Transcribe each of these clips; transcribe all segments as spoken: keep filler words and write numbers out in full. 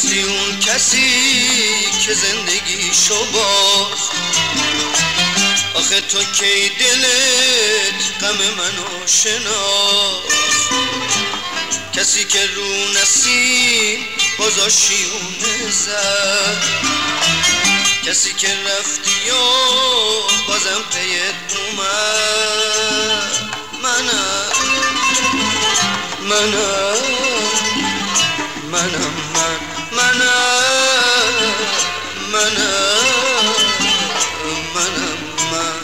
نیستی اون کسی که زندگیشو باز. آخه تو کی دلت غم منو شناس، کسی که رو نسیم بازا شیونه زد، کسی که رفتی و بازم پیت اومد. منم منم منم من منم منم منم من.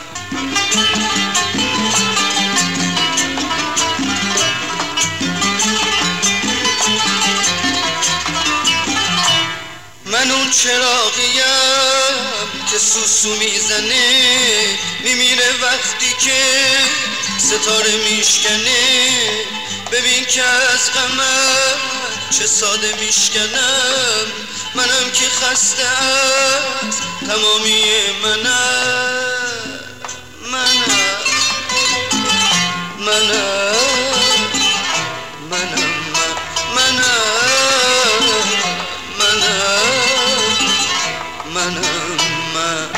من اون چراغیم که سوسو میزنه، میمیره وقتی که ستاره میشکنه. ببین که از غمت چه ساده میشکنم، منم که خسته از تمامی منم. منم منم منم منم منم منم من.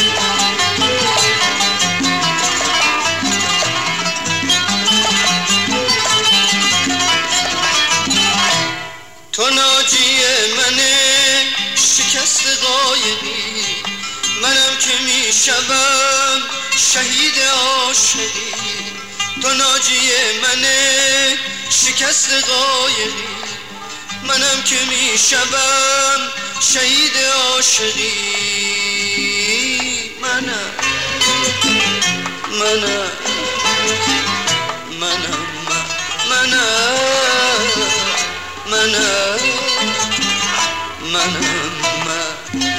تو ناجی منه شکست قایقی، منم که میشوم شهید عاشقی. تو ناجی منه شکست قایقی، منم که میشوم شهید عاشقی. منم منم منم منم منم منم من.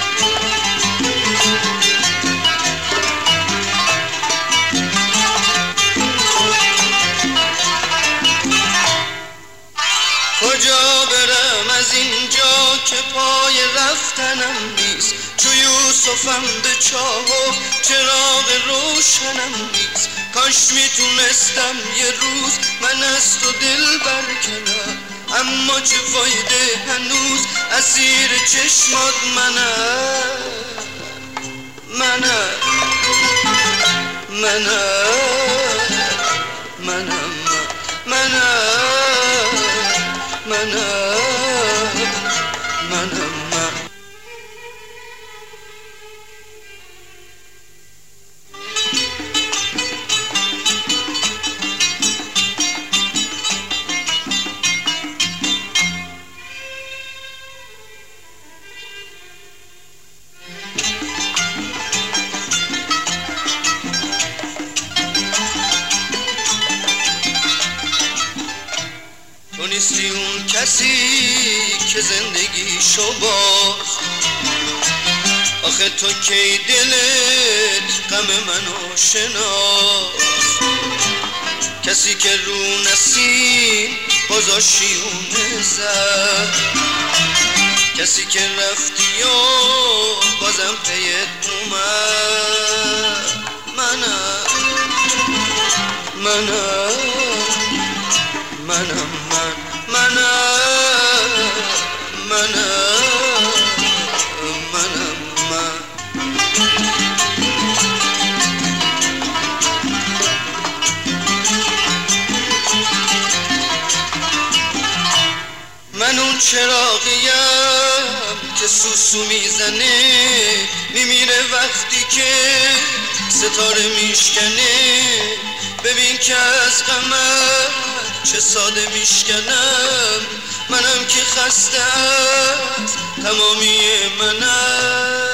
کجا برم از اینجا که پای رفتنم نیست، چو یوسفم به چاه و چراغ روشنم نیست. کاش میتونستم یه روز من از تو دل برکنم، اما چه فایده هنوز اسیر چشمات منم. منم منم منم منم منم منم من. تو نیستی اون کسی که زندگیشو باز. آخه تو کی دلت غم منو شناس، کسی که رو نسیم بازا شیونه زد، کسی که رفتی و بازم پیت اومد. منم منم منم من منم منم منم من. من اون چراغیم که سوسو میزنه، میمیره وقتی که ستاره میشکنه. ببین که از غمت چه ساده میشکنم، منم که خسته از تمامی منم.